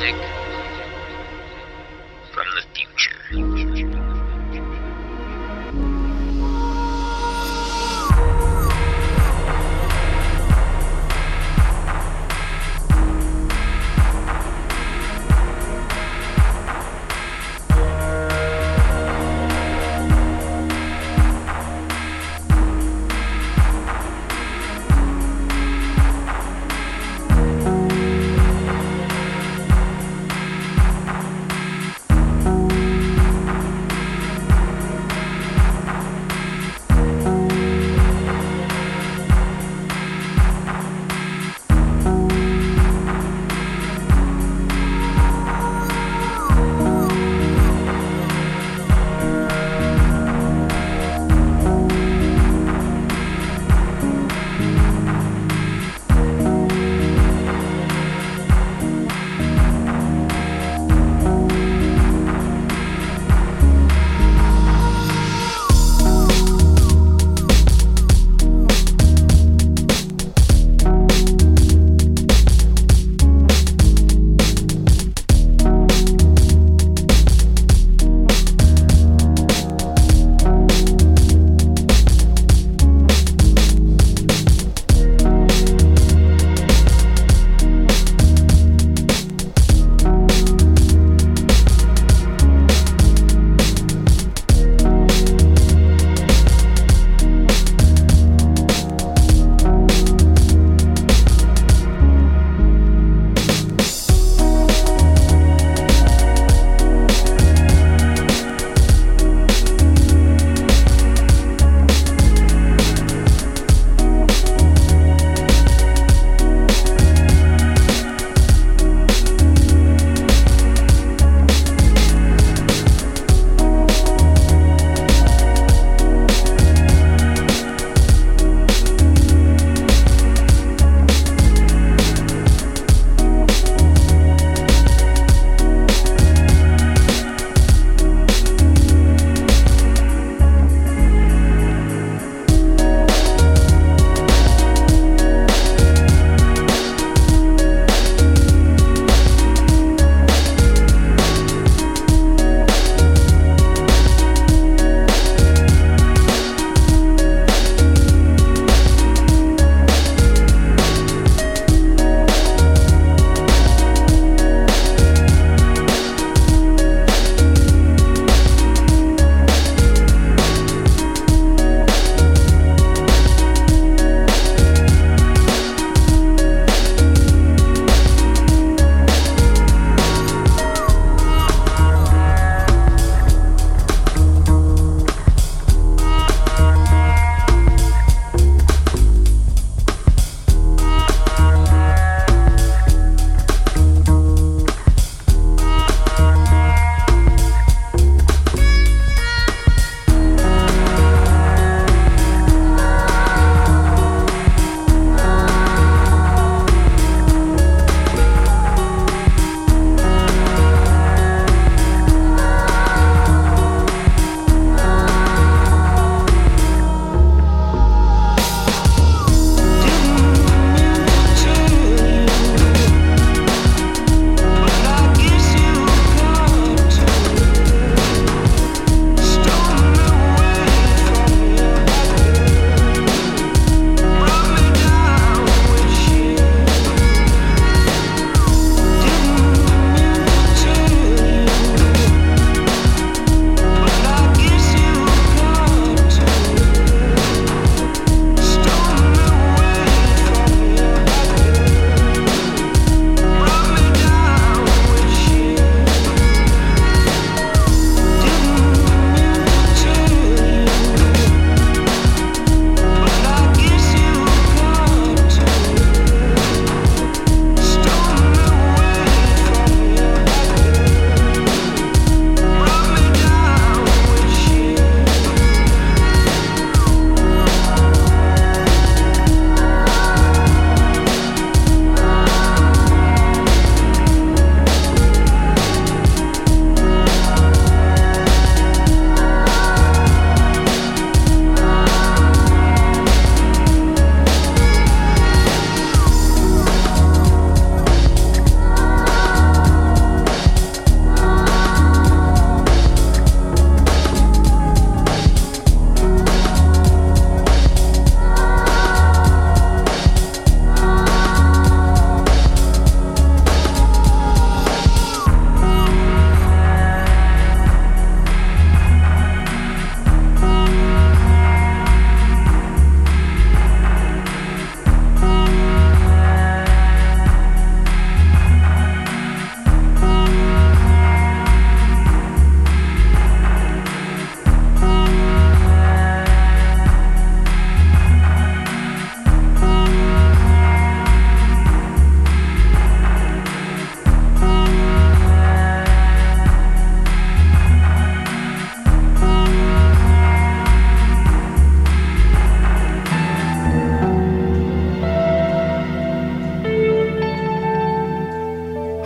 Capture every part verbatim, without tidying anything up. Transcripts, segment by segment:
music from the future.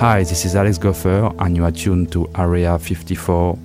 Hi, this is Alex Goffer, and you are tuned to Area fifty-four.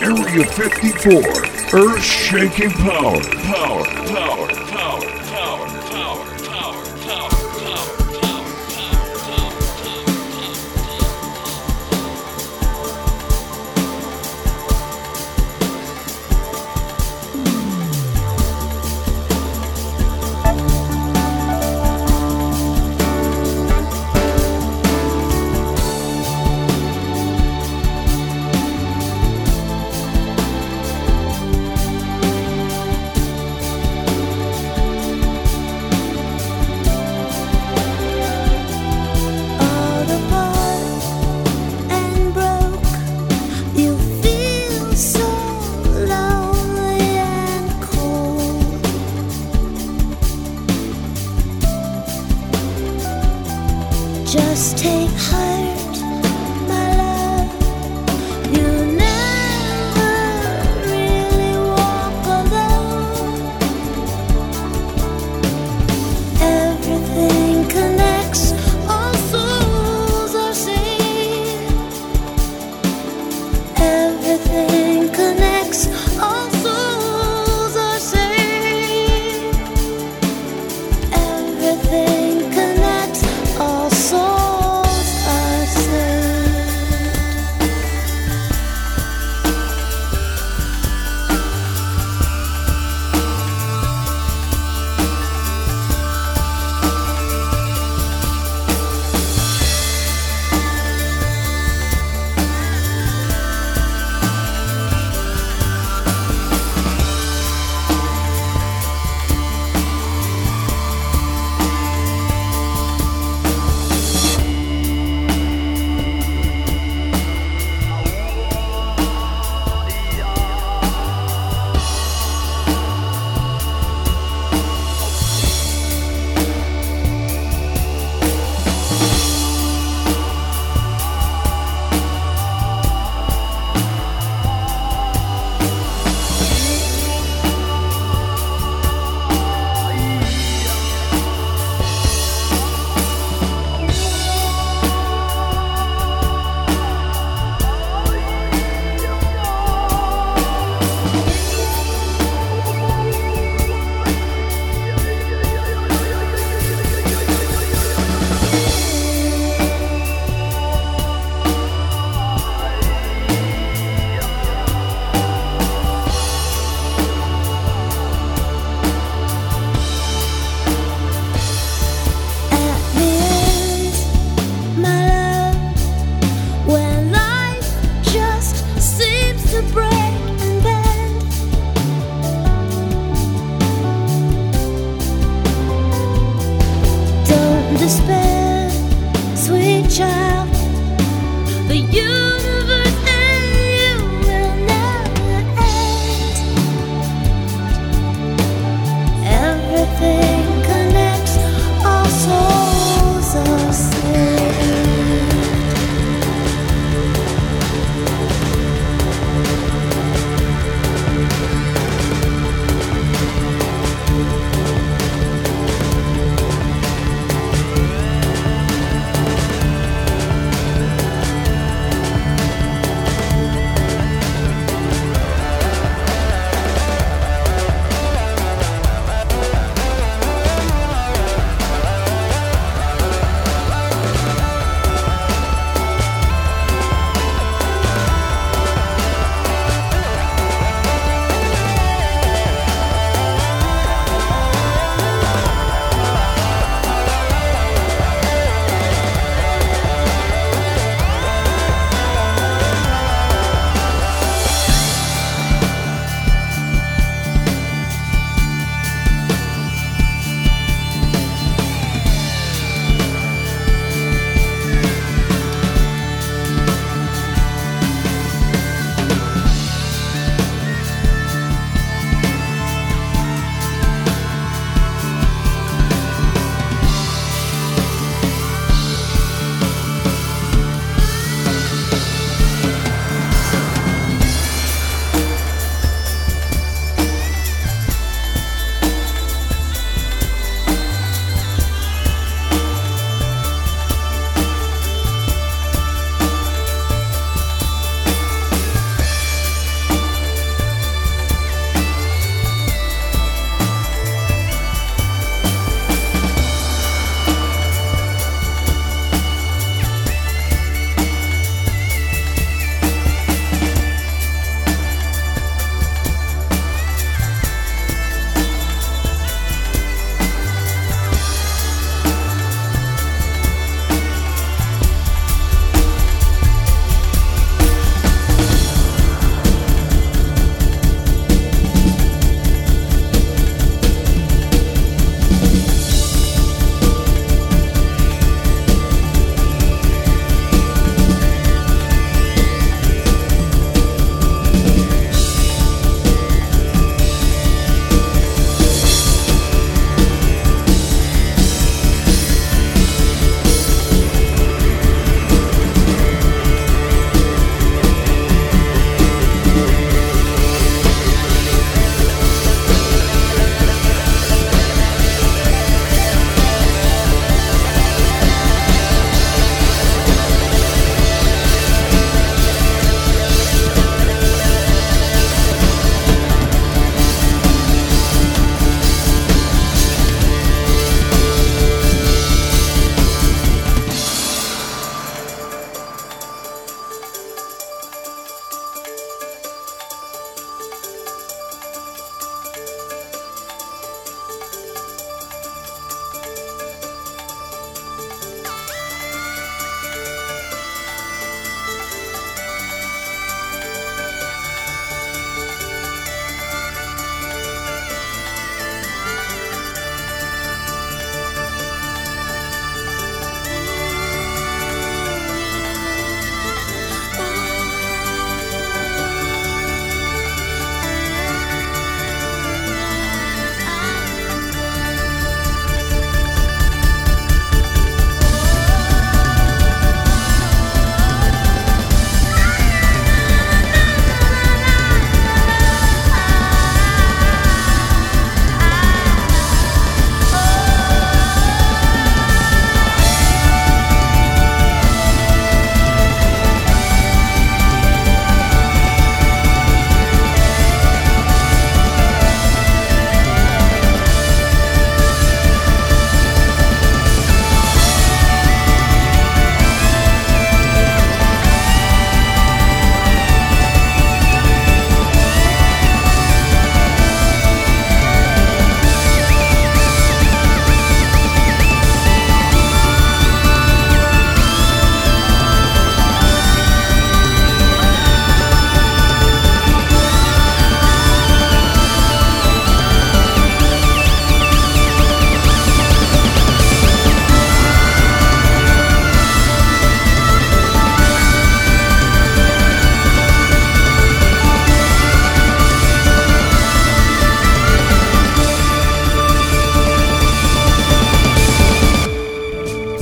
Area fifty-four, earth-shaking power, power, power, power, power, power, power, power,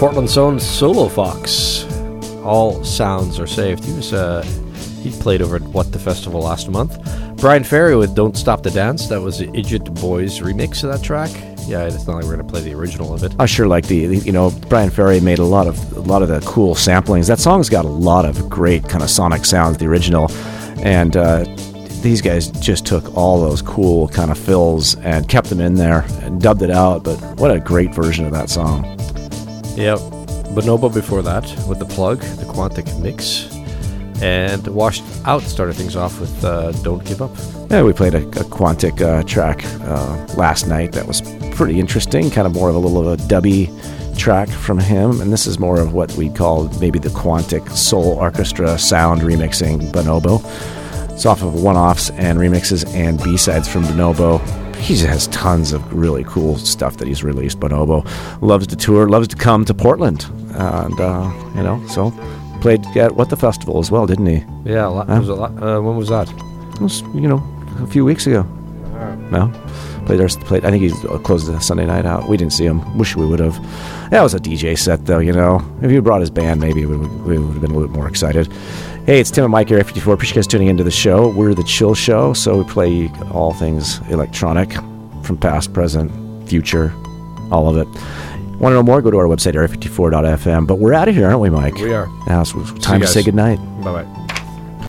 Portland's own Solo Fox. All sounds are saved. He was uh, he played over at What the Festival last month. Brian Ferry with Don't Stop the Dance. That was the Idiot Boys remix of that track. Yeah, it's not like we're gonna play the original of it. I sure like the, the you know Brian Ferry made a lot of a lot of the cool samplings. That song's got a lot of great kind of sonic sounds, the original, and uh, these guys just took all those cool kind of fills and kept them in there and dubbed it out. But what a great version of that song. Yep. Bonobo before that with The Plug, the Quantic Mix. And Washed Out started things off with uh, Don't Give Up. Yeah, we played a, a Quantic uh, track uh, last night that was pretty interesting, kind of more of a little of a dubby track from him. And this is more of what we'd call maybe the Quantic Soul Orchestra sound remixing Bonobo. It's off of one-offs and remixes and B-sides from Bonobo. He just has tons of really cool stuff that he's released. Bonobo loves to tour, loves to come to Portland, and uh, you know, so played at What the Festival as well, didn't he? Yeah, lot, Huh? was a lot, uh, when was that? It was, you know, a few weeks ago. No, played our played. I think he closed the Sunday night out. We didn't see him. Wish we would have. That was a D J set, though. You know, if he brought his band, maybe we would, we would have been a little bit more excited. Hey, it's Tim and Mike here, F fifty-four. Appreciate you guys tuning into the show. We're the Chill Show, so we play all things electronic from past, present, future, all of it. Want to know more? Go to our website, area fifty-four dot f m. But we're out of here, aren't we, Mike? We are. Now it's time to guys. say goodnight. Bye-bye.